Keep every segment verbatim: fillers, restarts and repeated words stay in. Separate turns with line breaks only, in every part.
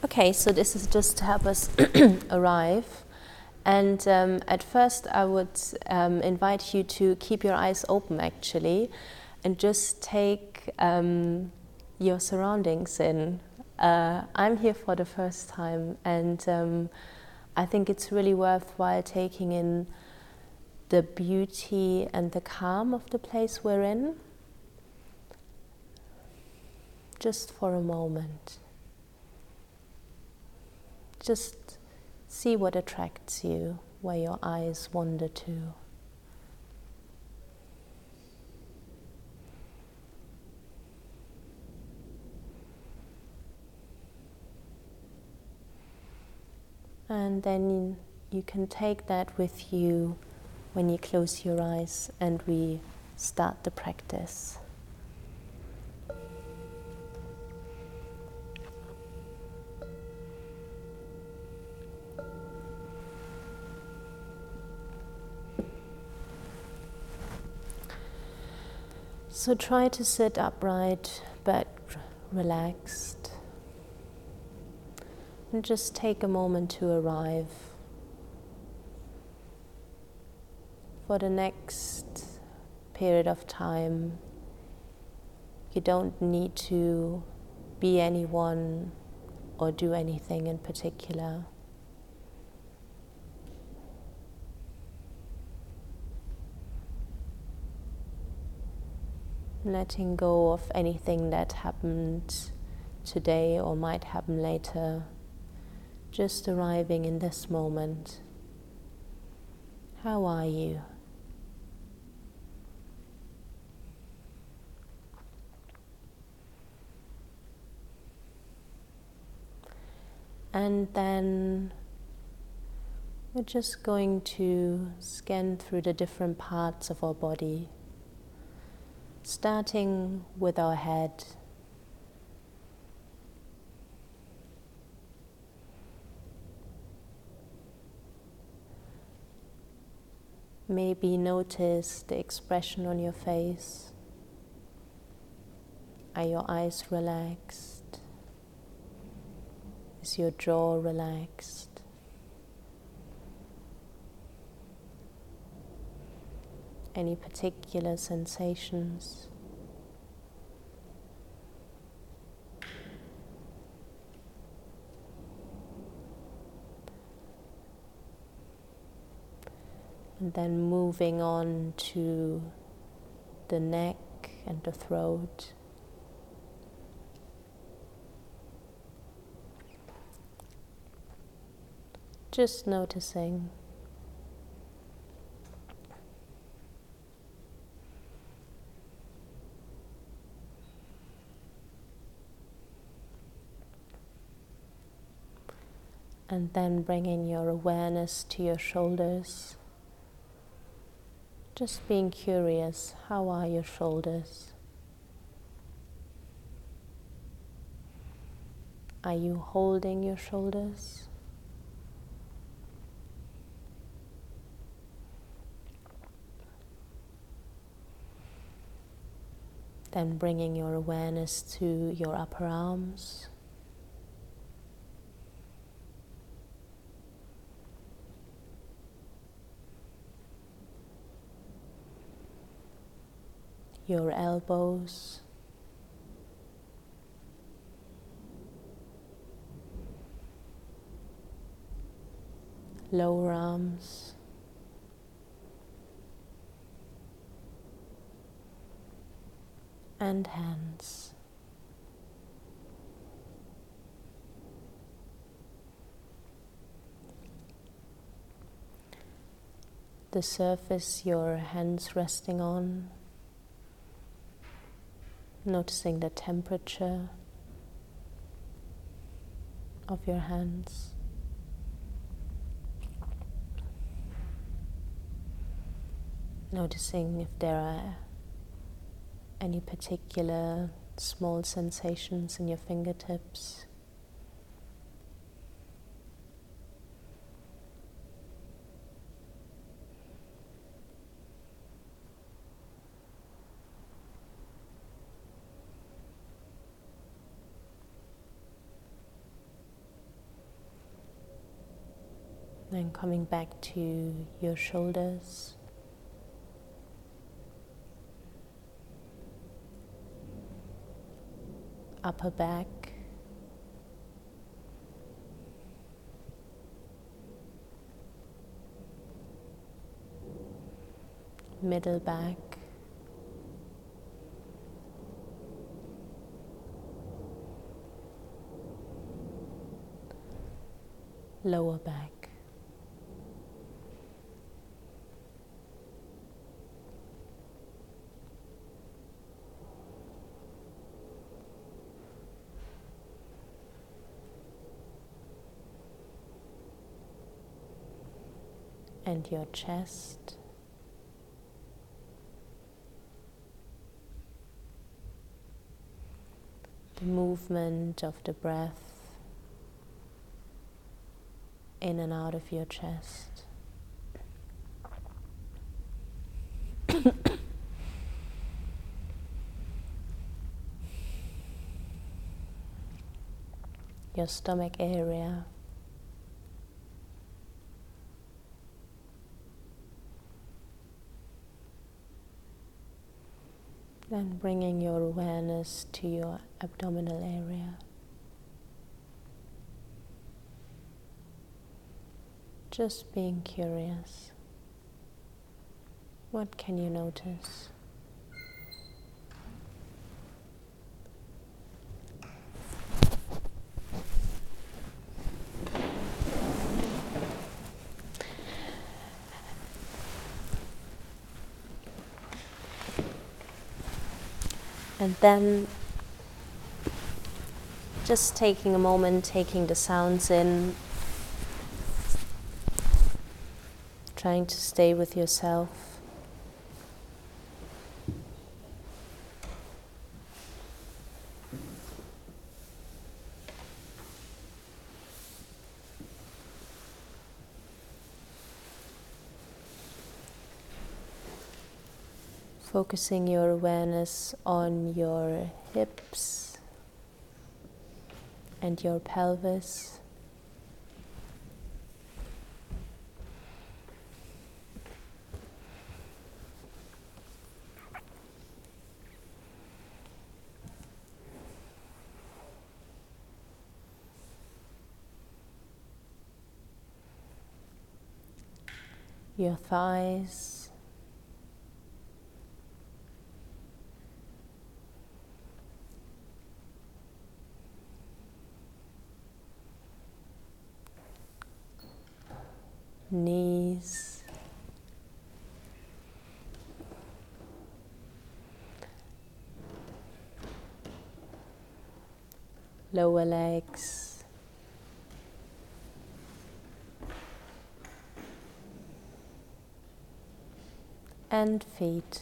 Okay, so this is just to help us arrive. And um, at first I would um, invite you to keep your eyes open actually and just take um, your surroundings in. Uh, I'm here for the first time, and um, I think it's really worthwhile taking in the beauty and the calm of the place we're in, just for a moment. Just see what attracts you, where your eyes wander to. And then you can take that with you when you close your eyes and we start the practice. So try to sit upright but relaxed. And just take a moment to arrive. For the next period of time, you don't need to be anyone or do anything in particular. Letting go of anything that happened today or might happen later. Just arriving in this moment. How are you? And then we're just going to scan through the different parts of our body, starting with our head. Maybe notice the expression on your face. Are your eyes relaxed? Is your jaw relaxed? Any particular sensations? And then moving on to the neck and the throat. Just noticing. And then bringing your awareness to your shoulders. Just being curious, how are your shoulders? Are you holding your shoulders? Then bringing your awareness to your upper arms. Your elbows. Lower arms. And hands. The surface your hands resting on. Noticing the temperature of your hands. Noticing if there are any particular small sensations in your fingertips. And coming back to your shoulders, upper back, middle back, lower back. And your chest. The movement of the breath in and out of your chest. Your stomach area. Then bringing your awareness to your abdominal area. Just being curious. What can you notice? And then just taking a moment, taking the sounds in, trying to stay with yourself. Focusing your awareness on your hips and your pelvis. Your thighs. Knees, lower legs, and feet.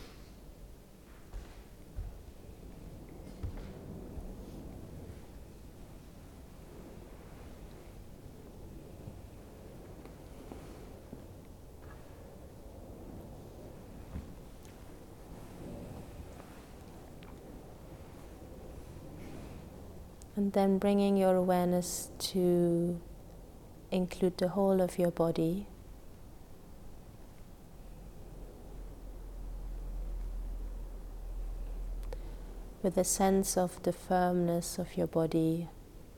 And then bringing your awareness to include the whole of your body. With a sense of the firmness of your body.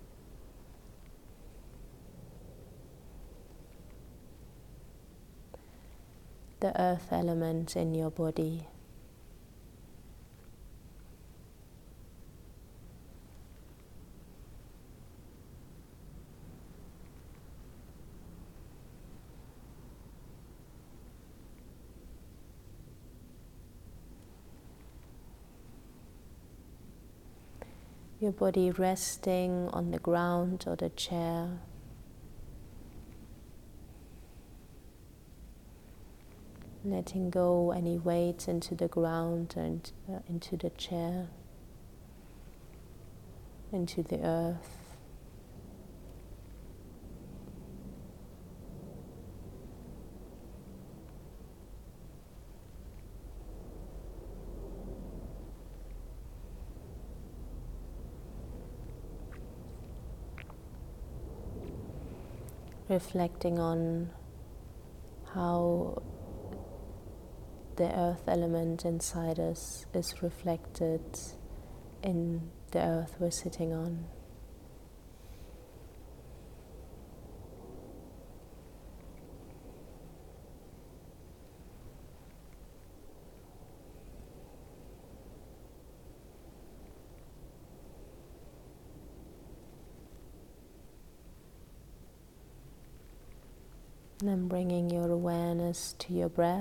The earth element in your body. Your body resting on the ground or the chair. Letting go any weight into the ground and uh, into the chair, into the earth. reflecting on how the earth element inside us is reflected in the earth we're sitting on. And then bringing your awareness to your breath.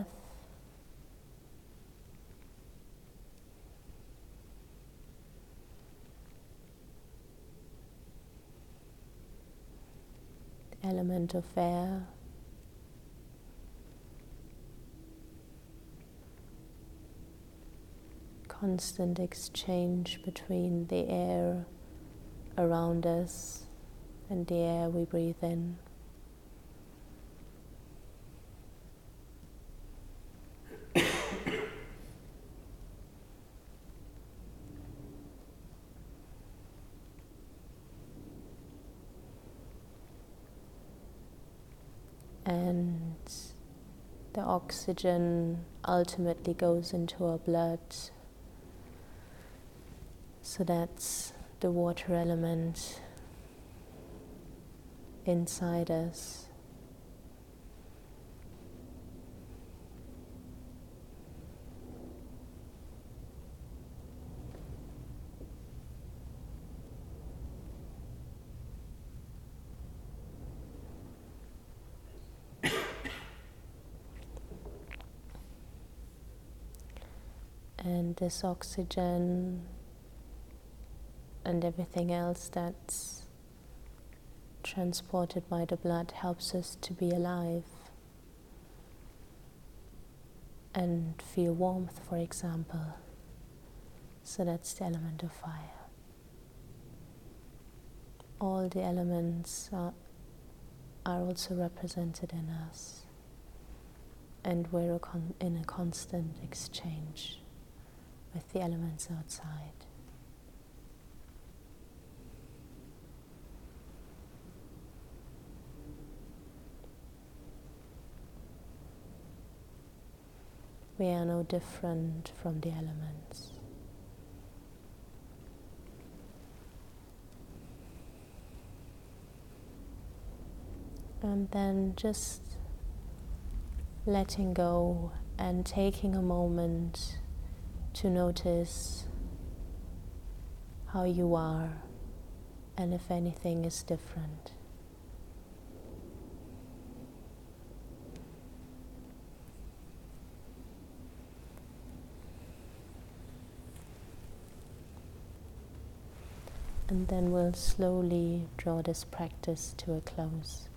The element of air. Constant exchange between the air around us and the air we breathe in. And the oxygen ultimately goes into our blood. So that's the water element inside us. And this oxygen and everything else that's transported by the blood helps us to be alive and feel warmth, for example. So that's the element of fire. All the elements are, are also represented in us, and we're a con- in a constant exchange with the elements outside. We are no different from the elements. And then just letting go and taking a moment to notice how you are and if anything is different. And then we'll slowly draw this practice to a close.